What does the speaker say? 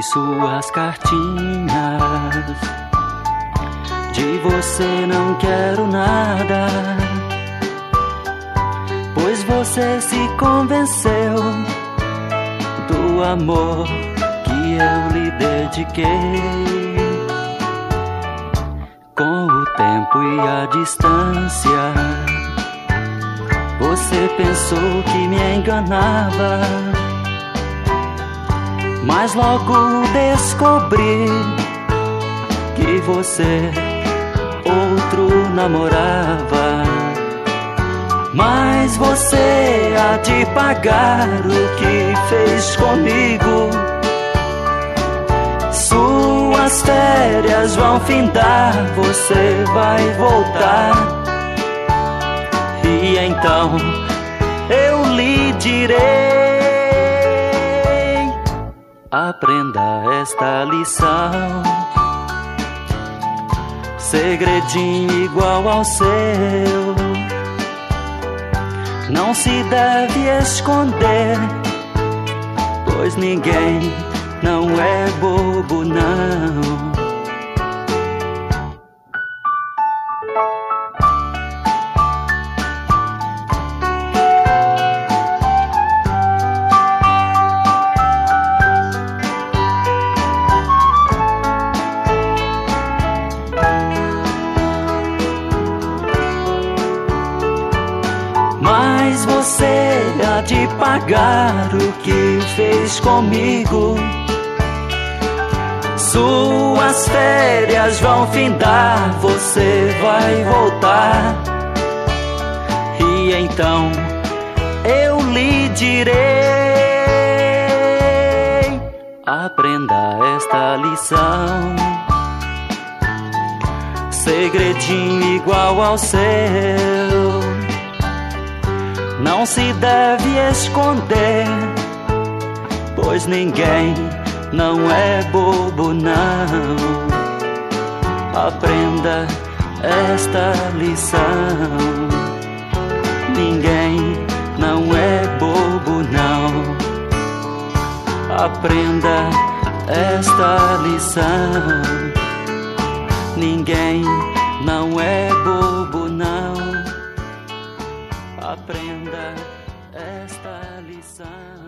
suas cartinhas. De você não quero nada, pois você se convenceu do amor que eu lhe dediquei. Com o tempo e a distância, você pensou que me enganava, mas logo descobri que você outro namorava. Mas você há de pagar o que fez comigo. Suas férias vão findar, você vai voltar, e então eu lhe direi: aprenda esta lição. Segredinho igual ao seu não se deve esconder, pois ninguém não é bobo, não. Mas você há de pagar o que fez comigo. Suas férias vão findar, você vai voltar, e então eu lhe direi: aprenda esta lição. Segredinho igual ao seu não se deve esconder, pois ninguém não é bobo, não. Aprenda esta lição. Ninguém não é bobo, não. Aprenda esta lição. Ninguém não é bobo, não. Aprenda esta lição.